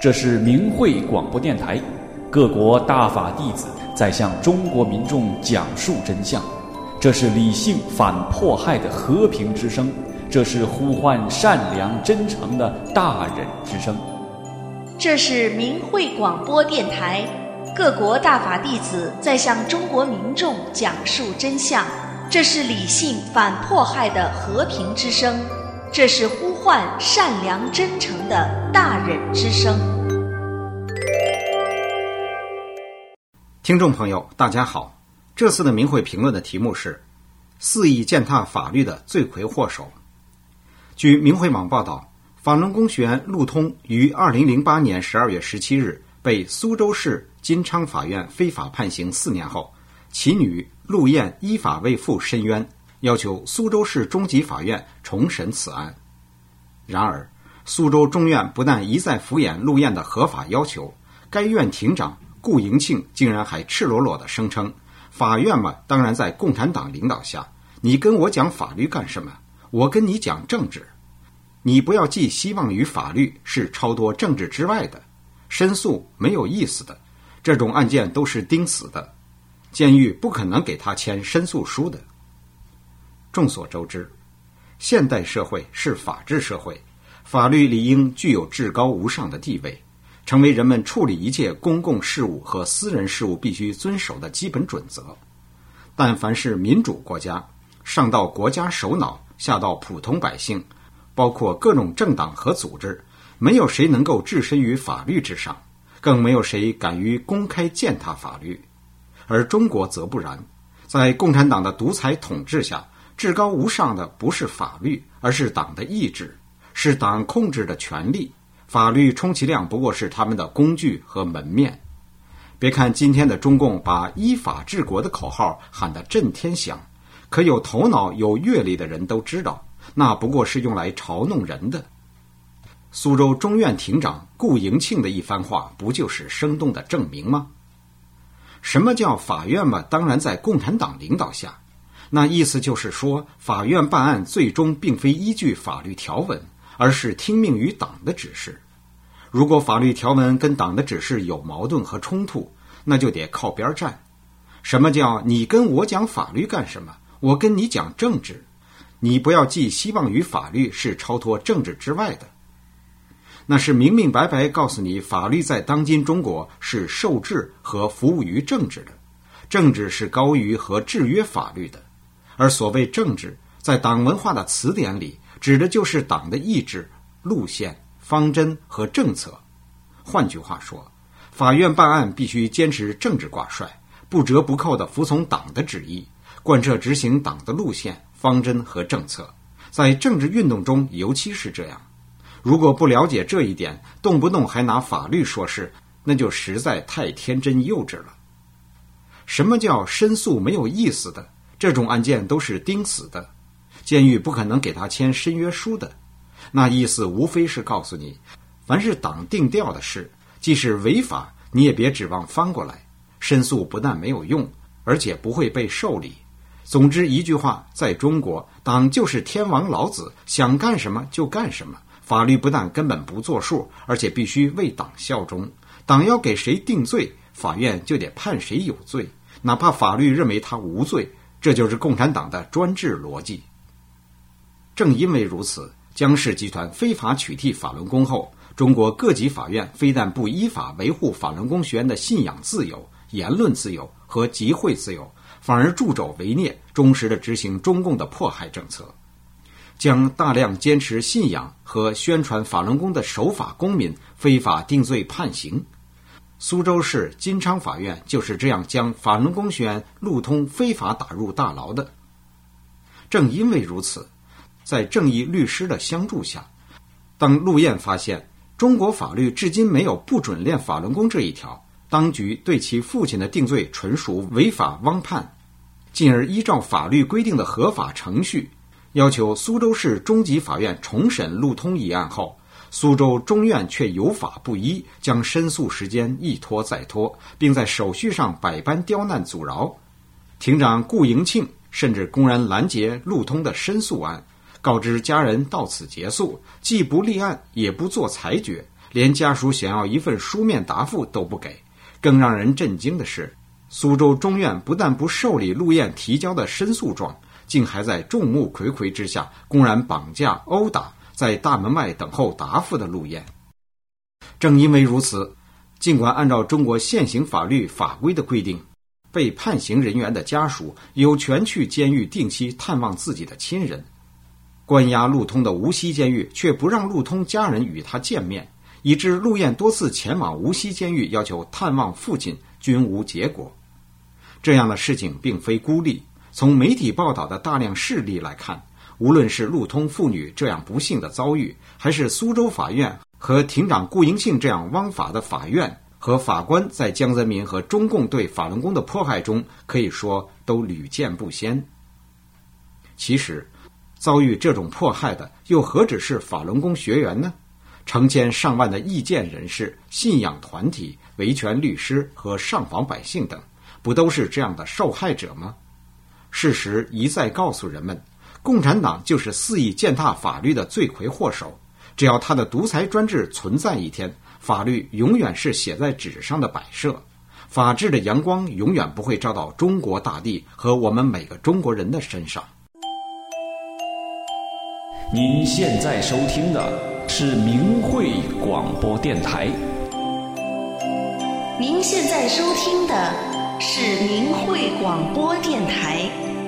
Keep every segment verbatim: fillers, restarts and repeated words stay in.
这是明慧广播电台，各国大法弟子在向中国民众讲述真相。这是理性反迫害的和平之声，这是呼唤善良真诚的大忍之声。 这是明慧广播电台，各国大法弟子在向中国民众讲述真相。这是理性反迫害的和平之声，这是呼唤善良真诚的大忍之声。 听众朋友大家好，这次的明慧评论的题目是肆意践踏法律的罪魁祸首。据明慧网报道，法轮功学员陆通于二零零八年十二月十七日被苏州市金昌法院非法判刑四年后，其女陆燕依法为父申冤，要求苏州市中级法院重审此案。然而苏州中院不但一再敷衍陆燕的合法要求，该院庭长顾迎庆竟然还赤裸裸地声称，法院嘛，当然在共产党领导下，你跟我讲法律干什么？我跟你讲政治。你不要寄希望于法律，是超脱政治之外的，申诉没有意思的，这种案件都是钉死的，监狱不可能给他签申诉书的。众所周知，现代社会是法治社会，法律理应具有至高无上的地位，成为人们处理一切公共事务和私人事务必须遵守的基本准则。但凡是民主国家，上到国家首脑，下到普通百姓，包括各种政党和组织，没有谁能够置身于法律之上，更没有谁敢于公开践踏法律。而中国则不然，在共产党的独裁统治下，至高无上的不是法律，而是党的意志，是党控制的权力，法律充其量不过是他们的工具和门面。别看今天的中共把依法治国的口号喊得震天响，可有头脑有阅历的人都知道，那不过是用来嘲弄人的。苏州中院庭长顾迎庆的一番话，不就是生动的证明吗？什么叫法院嘛？当然在共产党领导下。那意思就是说，法院办案最终并非依据法律条文，而是听命于党的指示。如果法律条文跟党的指示有矛盾和冲突，那就得靠边站。什么叫你跟我讲法律干什么？我跟你讲政治。你不要寄希望于法律，是超脱政治之外的。那是明明白白告诉你，法律在当今中国是受制和服务于政治的，政治是高于和制约法律的。而所谓政治，在党文化的词典里，指的就是党的意志、路线、方针和政策。换句话说，法院办案必须坚持政治挂帅，不折不扣地服从党的旨意，贯彻执行党的路线、方针和政策。在政治运动中尤其是这样。如果不了解这一点，动不动还拿法律说事，那就实在太天真幼稚了。什么叫申诉没有意思的？这种案件都是钉死的，监狱不可能给他签申约书的。那意思无非是告诉你，凡是党定调的事，即使违法，你也别指望翻过来。申诉不但没有用，而且不会被受理。总之一句话，在中国，党就是天王老子，想干什么就干什么。法律不但根本不作数，而且必须为党效忠。党要给谁定罪，法院就得判谁有罪，哪怕法律认为他无罪。这就是共产党的专制逻辑。正因为如此，江氏集团非法取缔法轮功后，中国各级法院非但不依法维护法轮功学员的信仰自由、言论自由和集会自由，反而助纣为虐，忠实地执行中共的迫害政策，将大量坚持信仰和宣传法轮功的守法公民非法定罪判刑。苏州市金昌法院就是这样将法轮功学员陆通非法打入大牢的。正因为如此，在正义律师的相助下，当陆燕发现中国法律至今没有不准练法轮功这一条，当局对其父亲的定罪纯属违法枉判，进而依照法律规定的合法程序，要求苏州市中级法院重审陆通一案后，苏州中院却有法不依，将申诉时间一拖再拖，并在手续上百般刁难阻挠。庭长顾迎庆甚至公然拦截陆通的申诉案，告知家人到此结束，既不立案也不做裁决， 连家属想要一份书面答复都不给。更让人震惊的是，苏州中院不但不受理陆燕提交的申诉状，竟还在众目睽睽之下公然绑架殴打在大门外等候答复的陆燕。正因为如此，尽管按照中国现行法律法规的规定，被判刑人员的家属有权去监狱定期探望自己的亲人，关押陆通的无锡监狱却不让陆通家人与他见面，以致陆燕多次前往无锡监狱要求探望父亲，均无结果。这样的事情并非孤立，从媒体报道的大量事例来看，无论是陆通父女这样不幸的遭遇，还是苏州法院和庭长顾迎庆这样枉法的法院和法官在江泽民和中共对法轮功的迫害中，可以说都屡见不鲜。其实遭遇这种迫害的又何止是法轮功学员呢？成千上万的意见人士、信仰团体、维权律师和上访百姓等，不都是这样的受害者吗？事实一再告诉人们，共产党就是肆意践踏法律的罪魁祸首。只要他的独裁专制存在一天，法律永远是写在纸上的摆设，法治的阳光永远不会照到中国大地和我们每个中国人的身上。 您现在收听的是明慧广播电台。 您现在收听的是明慧广播电台。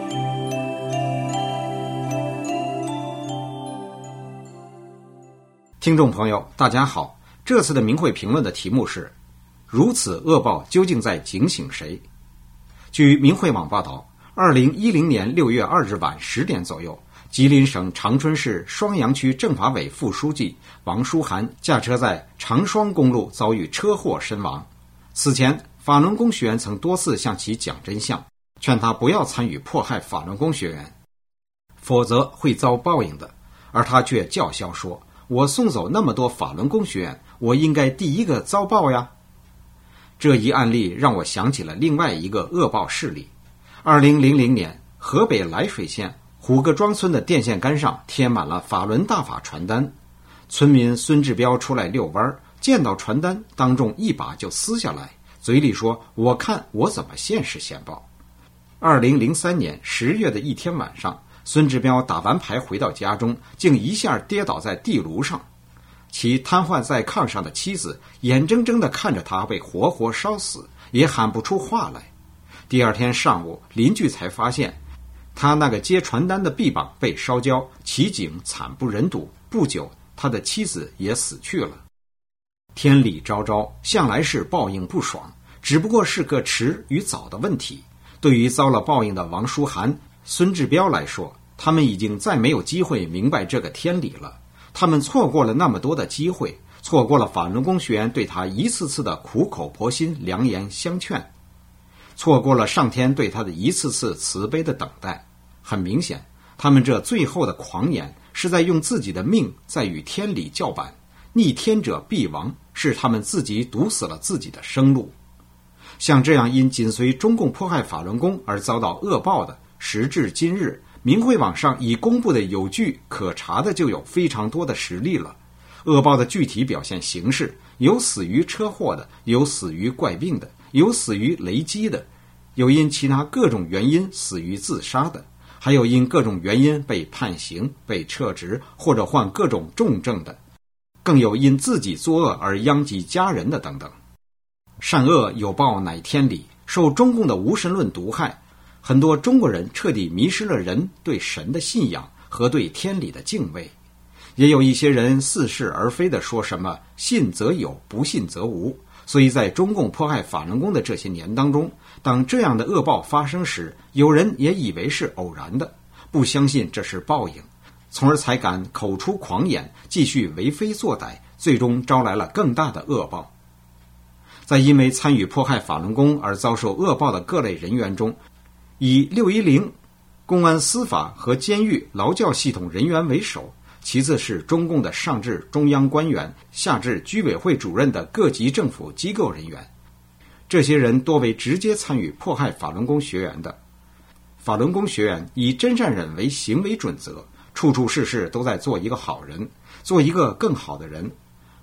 听众朋友大家好，这次的明慧评论的题目是如此恶报究竟在警醒谁？据明慧网报道，二零一零年六月二日晚十点左右，吉林省长春市双阳区政法委副书记王书涵驾车在长双公路遭遇车祸身亡。此前法轮功学员曾多次向其讲真相，劝他不要参与迫害法轮功学员，否则会遭报应的，而他却叫嚣说，我送走那么多法轮功学员，我应该第一个遭报呀。这一案例让我想起了另外一个恶报事例。二零零零年，河北涞水县虎各庄村的电线杆上贴满了法轮大法传单，村民孙志彪出来遛弯，见到传单当众一把就撕下来，嘴里说，我看我怎么现世现报。二零零三年十月的一天晚上，孙志彪打完牌回到家中，竟一下跌倒在地炉上，其瘫痪在炕上的妻子眼睁睁地看着他被活活烧死，也喊不出话来。第二天上午，邻居才发现他那个接传单的臂膀被烧焦，其景惨不忍睹。不久，他的妻子也死去了。天理昭昭，向来是报应不爽，只不过是个迟与早的问题。对于遭了报应的王书涵、孙志彪来说，他们已经再没有机会明白这个天理了。他们错过了那么多的机会，错过了法轮功学员对他一次次的苦口婆心良言相劝，错过了上天对他的一次次慈悲的等待。很明显，他们这最后的狂言是在用自己的命在与天理叫板，逆天者必亡，是他们自己堵死了自己的生路。像这样因紧随中共迫害法轮功而遭到恶报的，时至今日，明慧网上已公布的有据可查的就有非常多的实例了。恶报的具体表现形式，有死于车祸的，有死于怪病的，有死于雷击的，有因其他各种原因死于自杀的，还有因各种原因被判刑、被撤职或者患各种重症的，更有因自己作恶而殃及家人的等等。善恶有报乃天理，受中共的无神论毒害，很多中国人彻底迷失了人对神的信仰和对天理的敬畏。也有一些人似是而非地说什么信则有，不信则无。所以在中共迫害法轮功的这些年当中，当这样的恶报发生时，有人也以为是偶然的，不相信这是报应，从而才敢口出狂言，继续为非作歹，最终招来了更大的恶报。在因为参与迫害法轮功而遭受恶报的各类人员中，以六一零、公安司法和监狱劳教系统人员为首，其次是中共的上至中央官员，下至居委会主任的各级政府机构人员。这些人多为直接参与迫害法轮功学员的。法轮功学员以真善忍为行为准则，处处事事都在做一个好人，做一个更好的人。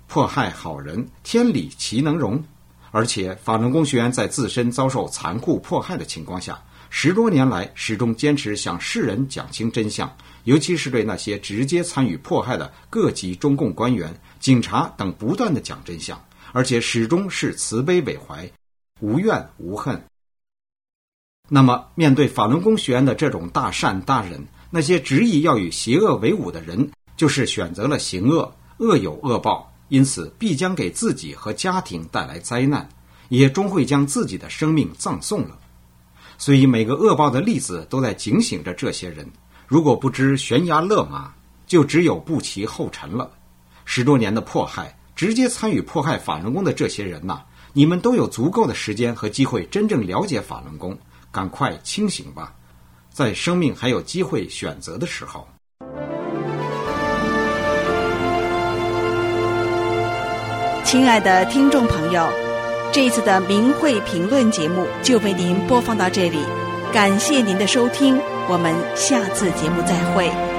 迫害好人，天理其能容？而且法轮功学员在自身遭受残酷迫害的情况下，十多年来始终坚持向世人讲清真相，尤其是对那些直接参与迫害的各级中共官员、警察等不断的讲真相，而且始终是慈悲为怀，无怨无恨。那么面对法轮功学员的这种大善大仁，那些执意要与邪恶为伍的人就是选择了行恶，恶有恶报，因此必将给自己和家庭带来灾难，也终会将自己的生命葬送了。所以每个恶报的例子都在警醒着这些人，如果不知悬崖勒马，就只有步其后尘了。十多年的迫害，直接参与迫害法轮功的这些人呐、啊，你们都有足够的时间和机会真正了解法轮功，赶快清醒吧，在生命还有机会选择的时候。 亲爱的听众朋友，这一次的明慧评论节目就为您播放到这里，感谢您的收听，我们下次节目再会。